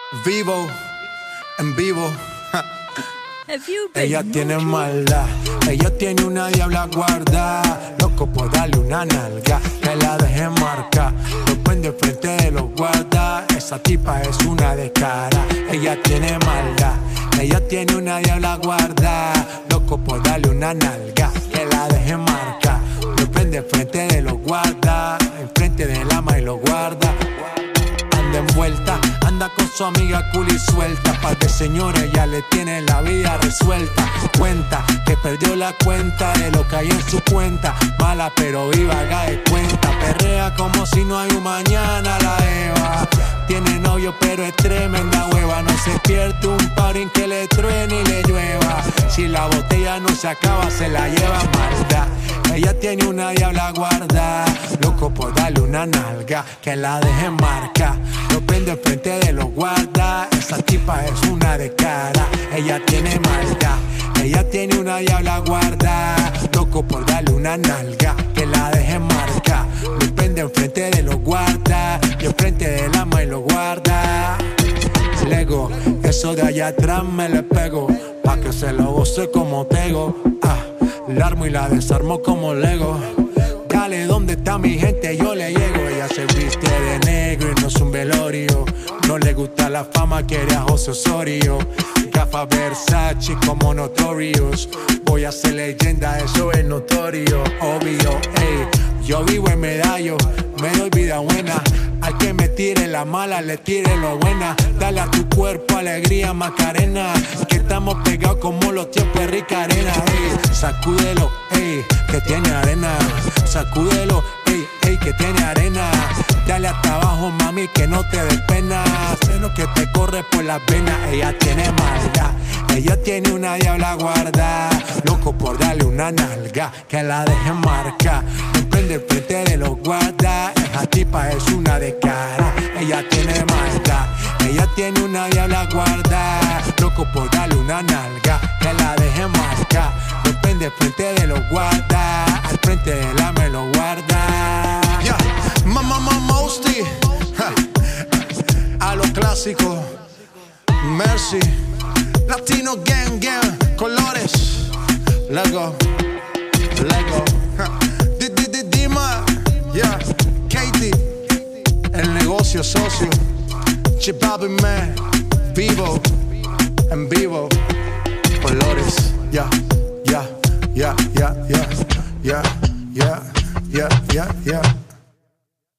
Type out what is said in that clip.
Vivo, en vivo. Ella tiene maldad, ella tiene una diabla guarda. Loco por darle una nalga, que la deje marca. Lo prende frente de los guardas. Esa tipa es una de cara. Ella tiene maldad, ella tiene una diabla guarda. Loco por darle una nalga, que la deje marca. Lo prende frente de los guardas. Enfrente del ama y lo guarda. Anda envuelta, anda con su amiga cool y suelta. Par de señores ya le tiene la vida resuelta. Cuenta que perdió la cuenta de lo que hay en su cuenta. Mala pero viva, haga de cuenta. Perrea como si no hay un mañana la Eva. Tiene novio pero es tremenda hueva. No se pierde un parín que le truene y le llueva. Si la botella no se acaba se la lleva maldad. Ella tiene una diabla guarda. Loco por darle una nalga, que la deje marca. Lo prende frente de los guardas. Esa tipa es una de cara. Ella tiene maldad, ella tiene una diabla guarda. Loco por darle una nalga, que la deje marca. Lo prende frente de los guardas. Y enfrente del ama y lo guarda. Lego, eso de allá atrás me le pego. Pa' que se lo goce como tego. La armo y la desarmo como Lego. Dale, ¿dónde está mi gente? Yo le llego. Ella se viste de negro y no es un velorio. No le gusta la fama, quiere a José Osorio. Gafas Versace como Notorious. Voy a ser leyenda, eso es notorio. Obvio, ey. Yo vivo en Medallo, me doy vida buena. Al que me tire la mala, le tire lo buena. Dale a tu cuerpo alegría, Macarena. Que estamos pegados como los tiempos de Rica Arena. Ey, sacúdelo, ey, que tiene arena. Sacúdelo, ey, ey, que tiene arena. Dale hasta abajo, mami, que no te des pena. Sé lo que te corre por las venas. Ella tiene maldad, ella tiene una diabla guarda. Loco por darle una nalga, que la deje marca. Prende frente de los guardas. Esa tipa es una de cara. Ella tiene maldad, ella tiene una diabla guarda. Loco por darle una nalga, que la deje marca. Lo prende frente de los guardas. Al frente del ama me lo guarda. Yeah, Mama Mosty. A lo clásico. Mercy. Latino Gang Gang. Colores. Lego. Lego. Dima. Yeah. Katie. El negocio socio. Chipabi Man. Vivo. En vivo. Colores. Yeah. Yeah. Yeah. Yeah. Yeah. Yeah. Yeah. Yeah. Yeah.